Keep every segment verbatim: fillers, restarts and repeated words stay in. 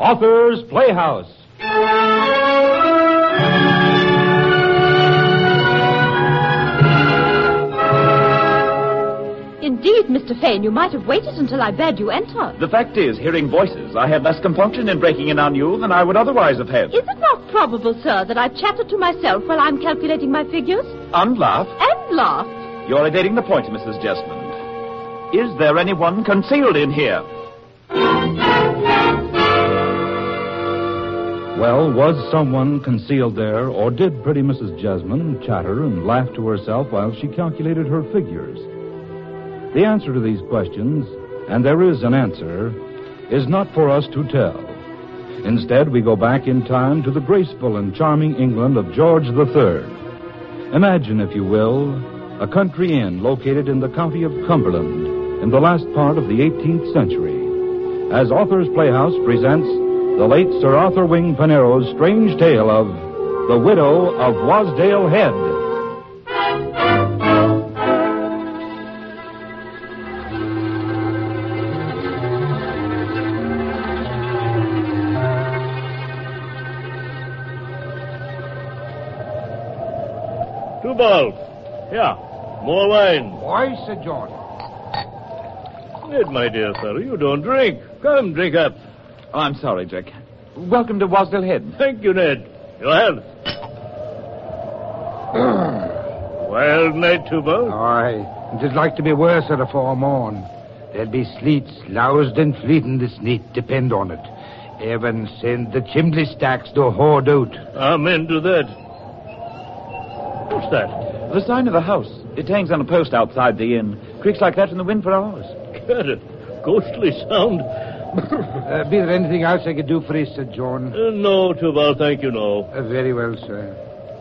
Author's Playhouse. Indeed, Mister Fane, you might have waited until I bade you enter. The fact is, hearing voices, I had less compunction in breaking in on you than I would otherwise have had. Is it not probable, sir, that I've chatted to myself while I'm calculating my figures? And laughed. And laughed. You're evading the point, Missus Jesmond. Is there anyone concealed in here? Well, was someone concealed there, or did pretty Missus Jesmond chatter and laugh to herself while she calculated her figures? The answer to these questions, and there is an answer, is not for us to tell. Instead, we go back in time to the graceful and charming England of George the Third. Imagine, if you will, a country inn located in the county of Cumberland in the last part of the eighteenth century. As Author's Playhouse presents the late Sir Arthur Wing Panero's strange tale of The Widow of Wasdale Head. Two balls. Here, more wine. Why, Sir John? Ned, my dear fellow, you don't drink. Come, drink up. Oh, I'm sorry, Jack. Welcome to Wasdale Head. Thank you, Ned. Your health. Wild night, Tubal. Aye, it'd like to be worse at a foremorn. There'll be sleets, loused and fleeting this night, depend on it. Heaven send the chimney stacks to hoard out. Amen to that. What's that? The sign of the house. It hangs on a post outside the inn. Creaks like that in the wind for hours. Got it. Ghostly sound. uh, be there anything else I could do for you, Sir John? Uh, no, Tubal, thank you, no. Uh, very well, sir.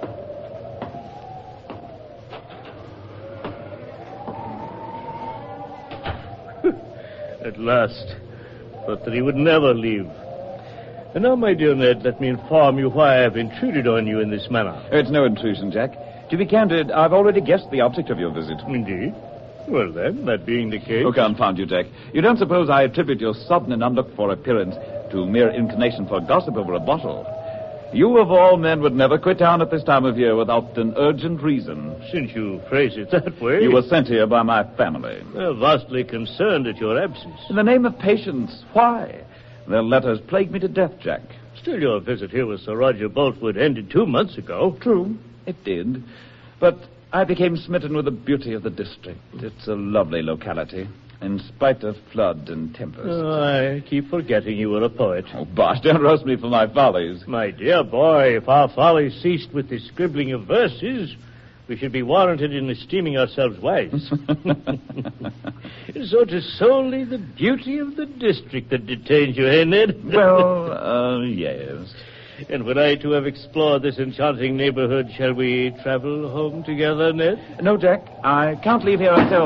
At last. Thought that he would never leave. And now, my dear Ned, let me inform you why I have intruded on you in this manner. It's no intrusion, Jack. To be candid, I've already guessed the object of your visit. Indeed. Well, then, that being the case... Oh, confound you, Jack. You don't suppose I attribute your sudden and unlooked-for appearance to mere inclination for gossip over a bottle? You, of all men, would never quit town at this time of year without an urgent reason. Since you phrase it that way... You were sent here by my family. They're vastly concerned at your absence. In the name of patience, why? Their letters plague me to death, Jack. Still, your visit here with Sir Roger Boltwood ended two months ago. True, it did. But I became smitten with the beauty of the district. It's a lovely locality, in spite of flood and tempest. Oh, I keep forgetting you were a poet. Oh, bosh, don't roast me for my follies. My dear boy, if our follies ceased with the scribbling of verses, we should be warranted in esteeming ourselves wise. So it is solely the beauty of the district that detains you, eh, Ned? Well, uh, yes. And when I too have explored this enchanting neighborhood, shall we travel home together, Ned? No, Jack. I can't leave here until...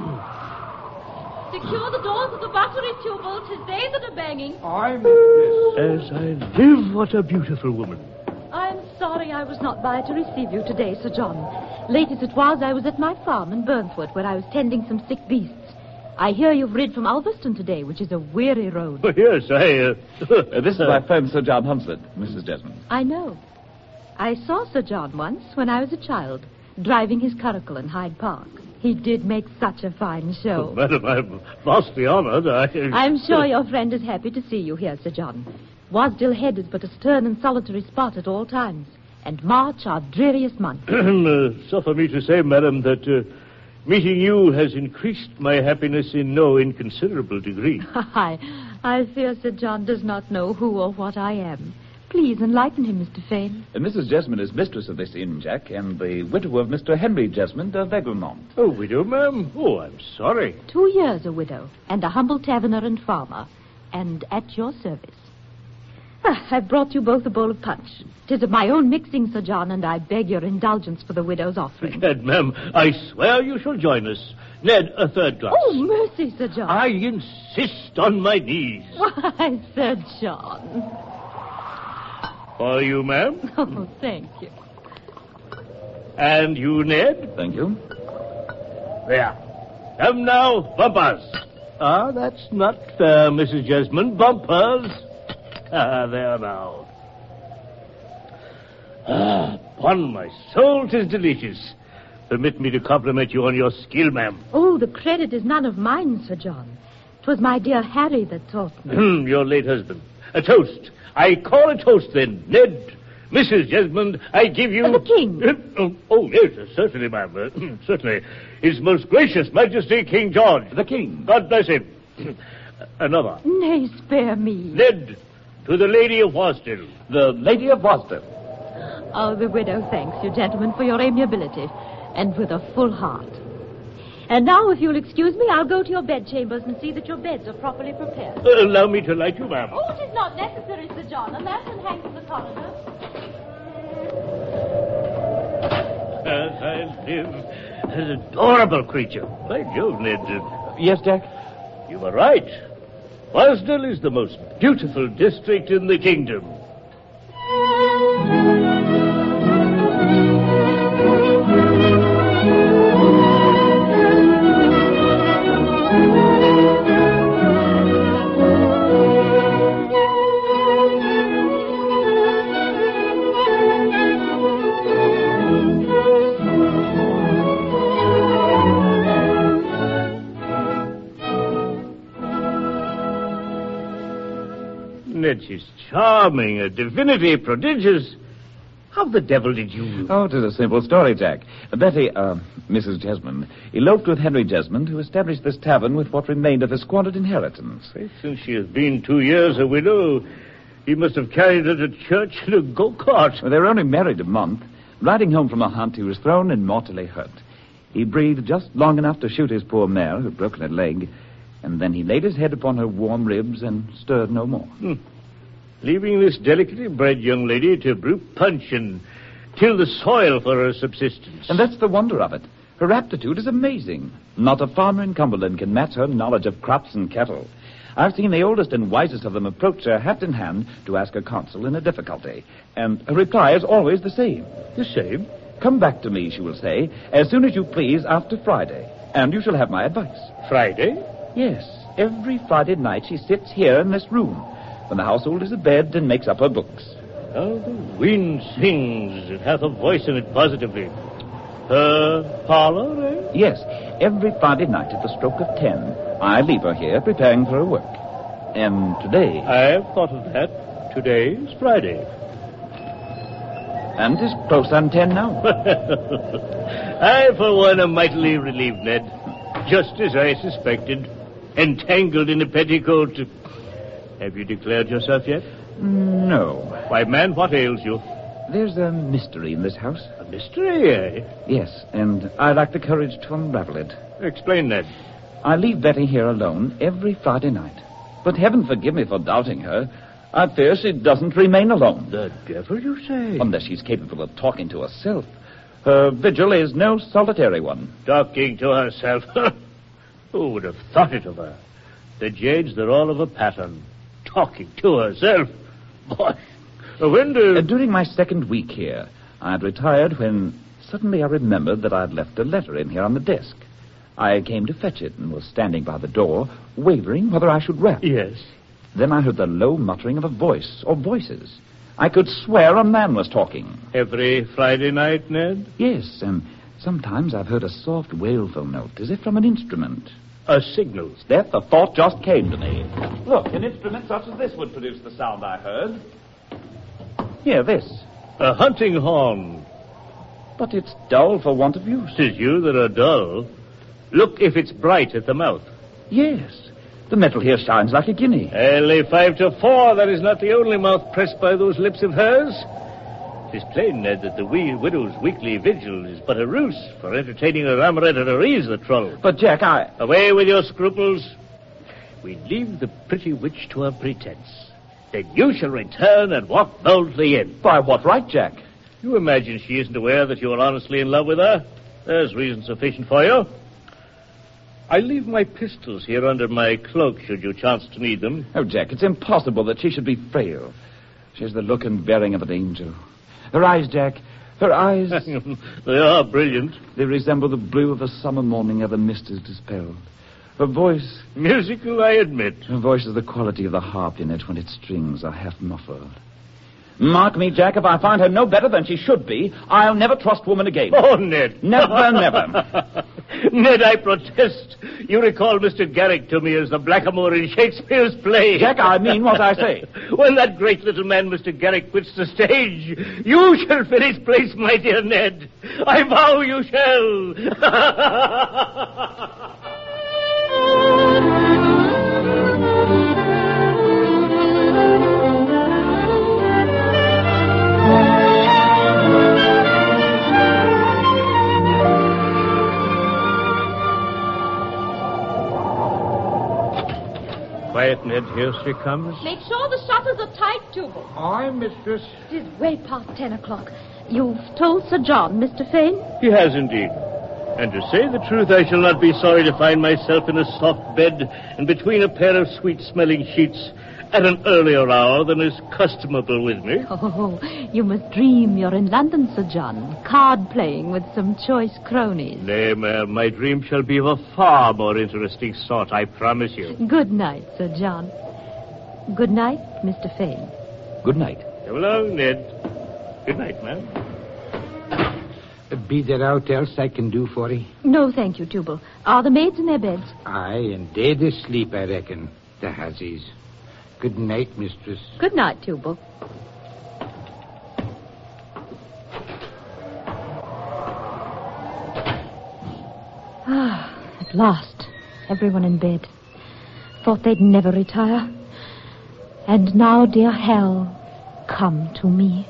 Secure the doors of the buttery, Tubal. 'Tis they that are banging. I'm mistress. As I live, what a beautiful woman. I'm sorry I was not by to receive you today, Sir John. Late as it was, I was at my farm in Burnford, where I was tending some sick beasts. I hear you've rid from Ulverston today, which is a weary road. Oh, yes, I... Uh... uh, this is my friend, Sir John Hunsford, Missus Jesmond. I know. I saw Sir John once when I was a child, driving his curricle in Hyde Park. He did make such a fine show. Oh, madam, I'm vastly honored. I... I'm sure your friend is happy to see you here, Sir John. Wasdale Head is but a stern and solitary spot at all times, and March our dreariest month. uh, suffer me to say, madam, that uh, meeting you has increased my happiness in no inconsiderable degree. I, I fear Sir John does not know who or what I am. Please enlighten him, Mister Fane. Uh, Missus Jesmond is mistress of this inn, Jack, and the widow of Mister Henry Jesmond of Egremont. Oh, widow, ma'am? Oh, I'm sorry. Two years a widow, and a humble taverner and farmer, and at your service. Ah, I've brought you both a bowl of punch. 'Tis of my own mixing, Sir John, and I beg your indulgence for the widow's offering. Ned, ma'am, I swear you shall join us. Ned, a third glass. Oh, mercy, Sir John. I insist on my knees. Why, Sir John. For you, ma'am. Oh, thank you. And you, Ned. Thank you. There. Come now, bumpers. Ah, that's not fair, Missus Jesmond. Bumpers. Ah, there now. Ah, upon my soul, 'tis delicious. Permit me to compliment you on your skill, ma'am. Oh, the credit is none of mine, Sir John. 'Twas my dear Harry that taught me. Your late husband. A toast. I call a toast, then. Ned, Missus Jesmond, I give you... Uh, the king. Uh, oh, oh, yes, uh, certainly, ma'am. Uh, certainly. His most gracious Majesty, King George. The king. God bless him. Another. Nay, spare me. Ned, to the Lady of Wasdale. The Lady of Wasdale. Oh, the widow thanks you, gentlemen, for your amiability, and with a full heart. And now, if you'll excuse me, I'll go to your bedchambers and see that your beds are properly prepared. Uh, allow me to light you, ma'am. Oh, it is not necessary, Sir John. A lantern hangs in the corridor. As I live, an adorable creature. By Jove, Ned. uh, Yes, Jack? You were right. Wasdale is the most beautiful district in the kingdom. Ned, she's charming, a divinity prodigious. How the devil did you... Oh, it is a simple story, Jack. Betty, uh, Missus Jesmond, eloped with Henry Jesmond, who established this tavern with what remained of his squandered inheritance. Since she has been two years a widow, he must have carried her to church in a go-kart. Well, they were only married a month. Riding home from a hunt, he was thrown and mortally hurt. He breathed just long enough to shoot his poor mare, who'd broken her leg, and then he laid his head upon her warm ribs and stirred no more. Hmm. Leaving this delicately bred young lady to brew punch and till the soil for her subsistence. And that's the wonder of it. Her aptitude is amazing. Not a farmer in Cumberland can match her knowledge of crops and cattle. I've seen the oldest and wisest of them approach her hat in hand to ask her counsel in a difficulty. And her reply is always the same. The same? Come back to me, she will say, as soon as you please after Friday. And you shall have my advice. Friday? Yes. Every Friday night she sits here in this room, when the household is abed and makes up her books. How the wind sings. It hath a voice in it positively. Her parlor, eh? Yes. Every Friday night at the stroke of ten, I leave her here preparing for her work. And today... I've thought of that. Today's Friday. And it's close on ten now. I, for one, am mightily relieved, Ned. Just as I suspected. Entangled in a petticoat. Have you declared yourself yet? No. Why, man, what ails you? There's a mystery in this house. A mystery, eh? Yes, and I lack the courage to unravel it. Explain, Ned. I leave Betty here alone every Friday night. But heaven forgive me for doubting her. I fear she doesn't remain alone. The devil, you say? Unless she's capable of talking to herself. Her vigil is no solitary one. Talking to herself? Who would have thought it of her? The jades, they're all of a pattern. Talking to herself? Boy, when do... Uh, during my second week here, I had retired when suddenly I remembered that I had left a letter in here on the desk. I came to fetch it and was standing by the door, wavering whether I should rap. Yes. Then I heard the low muttering of a voice, or voices. I could swear a man was talking. Every Friday night, Ned? Yes, and sometimes I've heard a soft wailful note, as if from an instrument. A signal. That the thought just came to me. Look, an instrument such as this would produce the sound I heard. Here, this. A hunting horn. But it's dull for want of use. 'Tis you that are dull. Look if it's bright at the mouth. Yes. The metal here shines like a guinea. I'll lay five to four. That is not the only mouth pressed by those lips of hers. It is plain, Ned, that the wee widow's weekly vigil is but a ruse for entertaining her amourette at her ease, the troll. But, Jack, I... Away with your scruples. We leave the pretty witch to her pretense. Then you shall return and walk boldly in. By what right, Jack? You imagine she isn't aware that you are honestly in love with her? There's reason sufficient for you. I leave my pistols here under my cloak, should you chance to need them. Oh, Jack, it's impossible that she should be frail. She has the look and bearing of an angel. Her eyes, Jack, her eyes... They are brilliant. They resemble the blue of a summer morning ere the mist is dispelled. Her voice... Musical, I admit. Her voice is the quality of the harp in it when its strings are half muffled. Mark me, Jack, if I find her no better than she should be, I'll never trust woman again. Oh, Ned. Never, never. Ned, I protest. You recall Mister Garrick to me as the blackamoor in Shakespeare's play. Jack, I mean what I say. When that great little man, Mister Garrick, quits the stage, you shall fill his place, my dear Ned. I vow you shall. Quiet, Ned. Here she comes. Make sure the shutters are tight, Tubal. Aye, mistress. It is way past ten o'clock. You've told Sir John, Mister Fane? He has indeed. And to say the truth, I shall not be sorry to find myself in a soft bed and between a pair of sweet-smelling sheets at an earlier hour than is customable with me. Oh, you must dream you're in London, Sir John, card-playing with some choice cronies. Nay, ma'am, my dream shall be of a far more interesting sort, I promise you. Good night, Sir John. Good night, Mister Fane. Good night. Come along, Ned. Good night, ma'am. Be there aught else I can do for ye? No, thank you, Tubal. Are the maids in their beds? Aye, and dead asleep, I reckon. The hussies. Good night, mistress. Good night, Tubal. Ah, at last. Everyone in bed. Thought they'd never retire. And now, dear hell, come to me.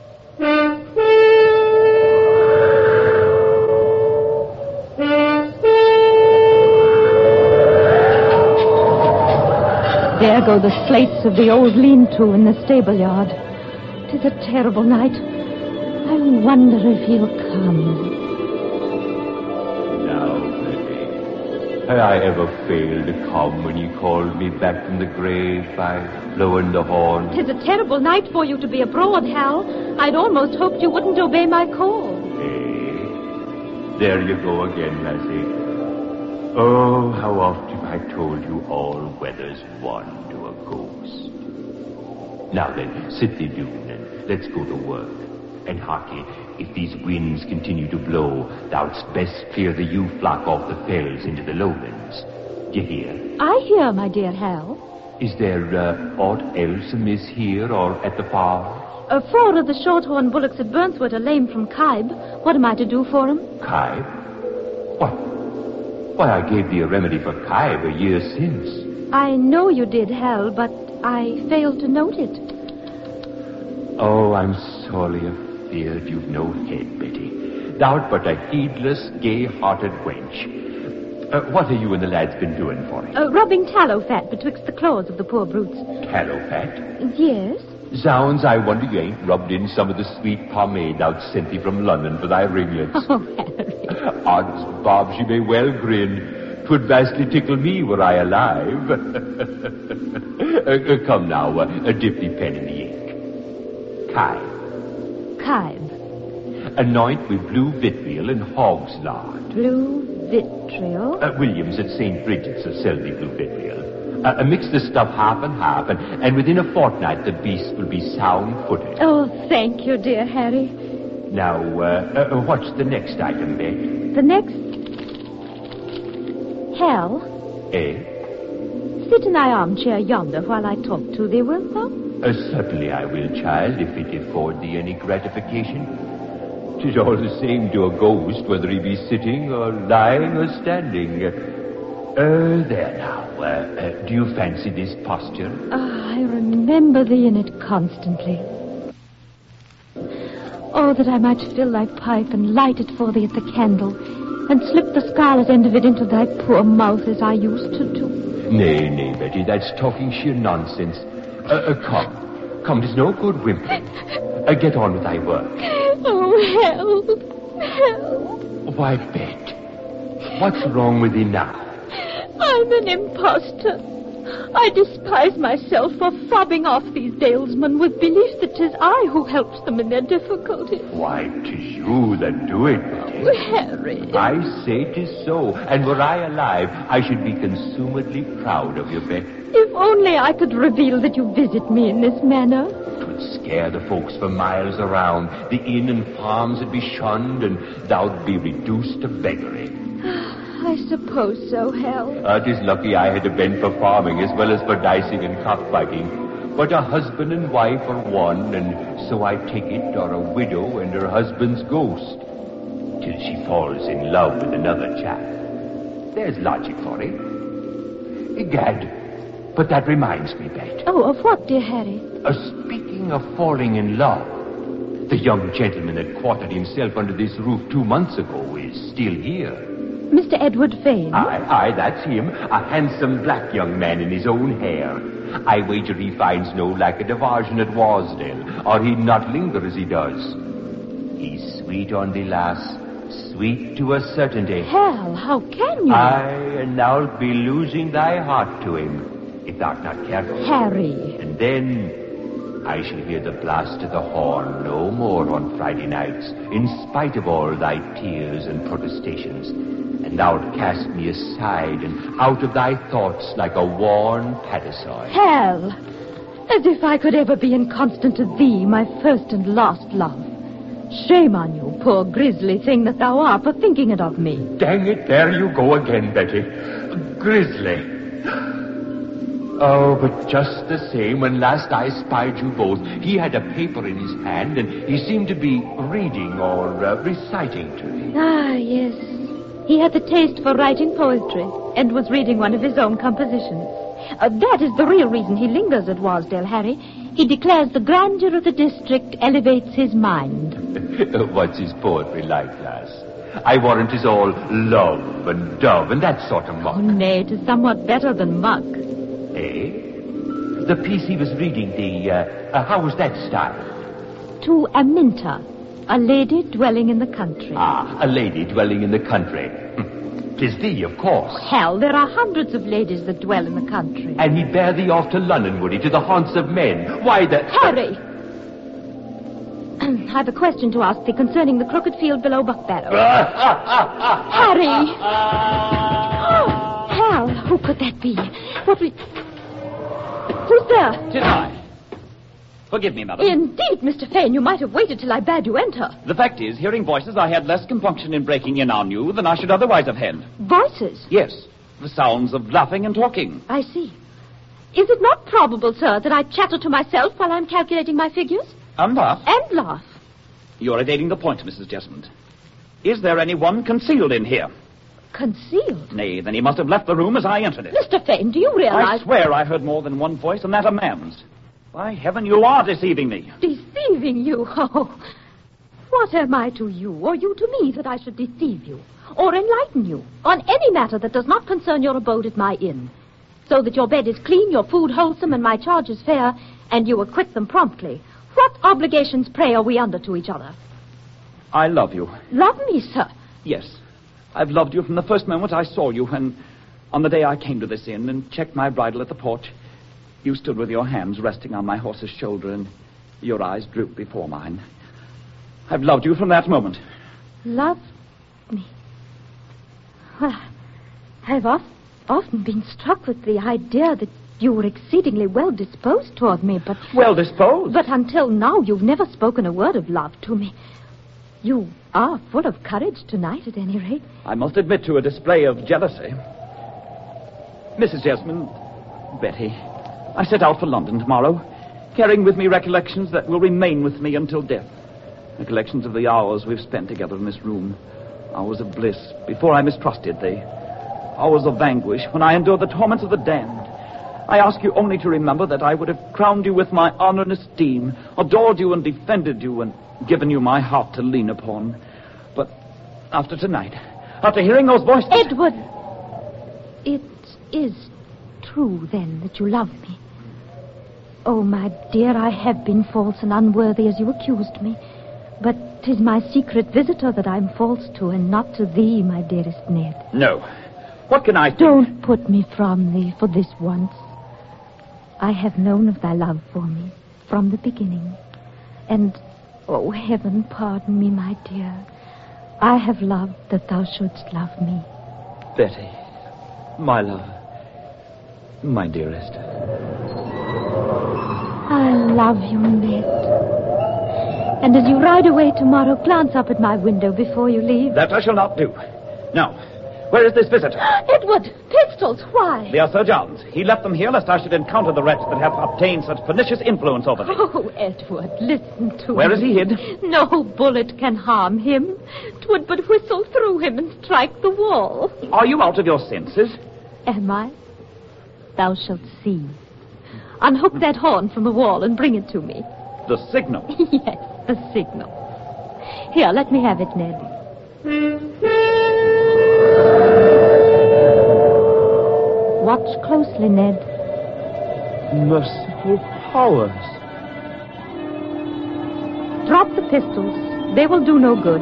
There go the slates of the old lean-to in the stable-yard. 'Tis a terrible night. I wonder if he'll come. Now, Betty, had I ever failed to come when you called me back from the grave by blowing the horn? 'Tis a terrible night for you to be abroad, Hal. I'd almost hoped you wouldn't obey my call. Eh? There you go again, lassie. Oh, how oft have I told you all weather's one to a goose. Now then, sit thee down and let's go to work. And harkye, if these winds continue to blow, thou'dst best clear the ewe flock off the fells into the lowlands. D'ye hear? I hear, my dear Hal. Is there uh, aught else amiss here or at the farm? Uh, four of the shorthorn bullocks at Burnswood are lame from Kybe. What am I to do for them? Kybe? What? Why, I gave thee a remedy for Kybe a year since. I know you did, Hal, but I failed to note it. Oh, I'm sorely afeard you've no head, Betty. Thou'rt but a heedless, gay-hearted wench. Uh, what have you and the lads been doing for it? Uh, rubbing tallow fat betwixt the claws of the poor brutes. Tallow fat? Yes? Zounds, I wonder you ain't rubbed in some of the sweet pomade thou'd sent thee from London for thy ringlets. Oh, Harry. Odds bobs, you may well grin. 'Twould vastly tickle me were I alive. uh, uh, come now, uh, dip thee pen in the ink. Kybe. Kybe. Anoint with blue vitriol and hog's lard. Blue vitriol? Uh, Williams at Saint Bridget's will sell thee blue vitriol. Uh, uh, mix the stuff half and half, and, and within a fortnight the beast will be sound-footed. Oh, thank you, dear Harry. Now, uh, uh, what's the next item, Bet? The next... Hal, Eh? sit in thy armchair yonder while I talk to thee, wilt thou? Uh, certainly I will, child, if it afford thee any gratification. 'Tis all the same to a ghost, whether he be sitting or lying or standing. Uh, there now. Uh, uh, do you fancy this posture? Ah, I remember thee in it constantly. Oh, that I might fill thy pipe and light it for thee at the candle, and slip the scarlet end of it into thy poor mouth as I used to do. Nay, nay, Betty, that's talking sheer nonsense. Uh, uh, come. Come, 'tis no good whimpering. Uh, get on with thy work. Oh, help. Help. Why, Bet, what's wrong with thee now? I'm an imposter. I despise myself for fobbing off these dalesmen with belief that 'tis I who helps them in their difficulties. Why, 'tis you that do it, Betty. Oh, Harry. I say 'tis so, and were I alive, I should be consumedly proud of you, Betty. If only I could reveal that you visit me in this manner. 'Twould scare the folks for miles around. The inn and farms would be shunned, and thou'd be reduced to beggary. I suppose so, Hal. Uh, 'tis lucky I had a bent for farming as well as for dicing and cockfighting. But a husband and wife are one, and so I take it are a widow and her husband's ghost. Till she falls in love with another chap. There's logic for it. Egad, but that reminds me, Bet. Oh, of what, dear Harry? Uh, speaking of falling in love, the young gentleman that quartered himself under this roof two months ago is still here. Mister Edward Fane? Aye, aye, that's him. A handsome black young man in his own hair. I wager he finds no lack of diversion at Wasdale, or he'd not linger as he does. He's sweet on thee, lass. Sweet to a certainty. Hal, how can you? Aye, and thou'lt be losing thy heart to him, if thou'rt not careful. Harry. And then I shall hear the blast of the horn no more on Friday nights, in spite of all thy tears and protestations. And thou'lt cast me aside and out of thy thoughts like a worn paduasoy. Hal, as if I could ever be inconstant to thee, my first and last love. Shame on you, poor grisly thing that thou art, for thinking it of me. Dang it, there you go again, Betty. Grizzly. Oh, but just the same, when last I spied you both, he had a paper in his hand, and he seemed to be reading or uh, reciting to me. Ah, yes. He had the taste for writing poetry, and was reading one of his own compositions. Uh, that is the real reason he lingers at Wasdale, Harry. He declares the grandeur of the district elevates his mind. What's his poetry like, lass? I warrant 'tis all love and dove and that sort of muck. Oh, nay, it is somewhat better than muck. Eh? The piece he was reading, the, uh, uh, how was that styled? To Aminta, a lady dwelling in the country. Ah, a lady dwelling in the country. 'Tis thee, of course. Hell, there are hundreds of ladies that dwell in the country. And he'd bear thee off to London, would he, to the haunts of men? Why, the... Harry! I've a question to ask thee concerning the crooked field below Buckbarrow. Harry! Oh, Hal, who could that be? What we... Who's there? Tis I. Forgive me, madam. Indeed, Mister Fane, you might have waited till I bade you enter. The fact is, hearing voices, I had less compunction in breaking in on you than I should otherwise have had. Voices? Yes, the sounds of laughing and talking. I see. Is it not probable, sir, that I chatter to myself while I'm calculating my figures? And laugh. And laugh. You're evading the point, Missus Jesmond. Is there anyone concealed in here? Concealed? Nay, then he must have left the room as I entered it. Mister Fane, do you realize... I swear I heard more than one voice, and that a man's. By heaven, you are deceiving me. Deceiving you? Oh, what am I to you, or you to me, that I should deceive you, or enlighten you, on any matter that does not concern your abode at my inn, so that your bed is clean, your food wholesome, and my charges fair, and you acquit them promptly? What obligations, pray, are we under to each other? I love you. Love me, sir? Yes. I've loved you from the first moment I saw you, and on the day I came to this inn and checked my bridle at the porch, you stood with your hands resting on my horse's shoulder, and your eyes drooped before mine. I've loved you from that moment. Love me? Well, I've oft, often been struck with the idea that you were exceedingly well disposed toward me, but... Well disposed? But until now, you've never spoken a word of love to me. You are full of courage tonight, at any rate. I must admit to a display of jealousy. Missus Jesmond, Betty, I set out for London tomorrow, carrying with me recollections that will remain with me until death. Recollections of the hours we've spent together in this room. Hours of bliss before I mistrusted thee. Hours of anguish when I endured the torments of the damned. I ask you only to remember that I would have crowned you with my honor and esteem, adored you and defended you, and given you my heart to lean upon. But after tonight, after hearing those voices... Edward! It is true, then, that you love me. Oh, my dear, I have been false and unworthy as you accused me. But 'tis my secret visitor that I'm false to, and not to thee, my dearest Ned. No. What can I do? Don't put me from thee for this once. I have known of thy love for me from the beginning. And, oh, heaven pardon me, my dear, I have loved that thou shouldst love me. Betty, my love, my dearest. I love you, Ned. And as you ride away tomorrow, glance up at my window before you leave. That I shall not do. Now, where is this visitor? Edward, pistols, why? They are Sir John's. He left them here lest I should encounter the wretch that hath obtained such pernicious influence over thee. Oh, Edward, listen to Where me. is he hid? No bullet can harm him. 'Twould but whistle through him and strike the wall. Are you out of your senses? Am I? Thou shalt see. Unhook that horn from the wall and bring it to me. The signal. Yes, the signal. Here, let me have it, Ned. Watch closely, Ned. Merciful powers. Drop the pistols. They will do no good.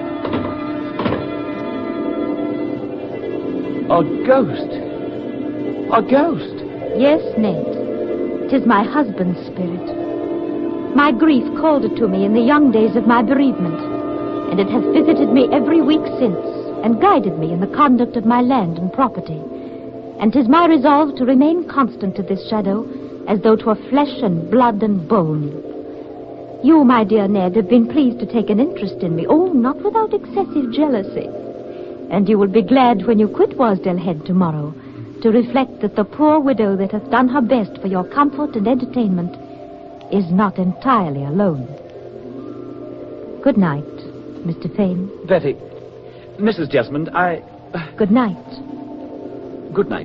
A ghost. A ghost. Yes, Ned. 'Tis my husband's spirit. My grief called it to me in the young days of my bereavement, and it has visited me every week since, and guided me in the conduct of my land and property. And 'tis my resolve to remain constant to this shadow, as though to a flesh and blood and bone. You, my dear Ned, have been pleased to take an interest in me, oh, not without excessive jealousy. And you will be glad when you quit Wasdale Head tomorrow, to reflect that the poor widow that hath done her best for your comfort and entertainment is not entirely alone. Good night, Mister Fane. Betty, Missus Jesmond, I... Good night. Good night.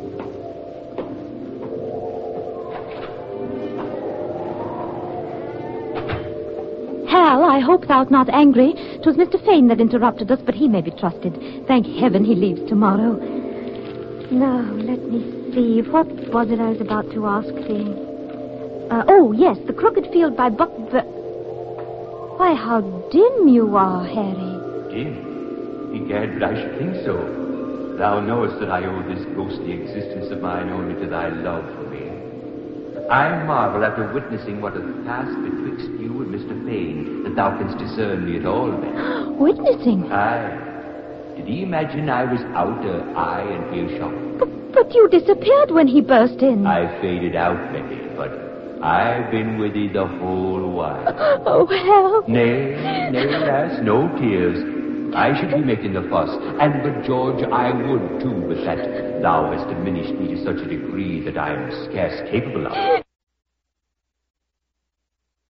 Hal, I hope thou'rt not angry. 'Twas Mister Fane that interrupted us, but he may be trusted. Thank heaven he leaves tomorrow. Now, let me see. What was it I was about to ask thee? Uh, oh, yes, the Crooked Field by Buck... Why, how dim you are, Harry. Dim? Egad, but I should think so. Thou knowest that I owe this ghostly existence of mine only to thy love for me. I marvel after witnessing what hath passed betwixt you and Mister Fane, that thou canst discern me at all, Betty. Witnessing? Aye. Did he imagine I was out of eye and earshot? But, but you disappeared when he burst in. I faded out, Betty, but I've been with thee the whole while. Oh, Hal. Nay, nay, lass, no tears. I should be making the fuss, and but George, I would too, but that thou hast diminished me to such a degree that I am scarce capable of.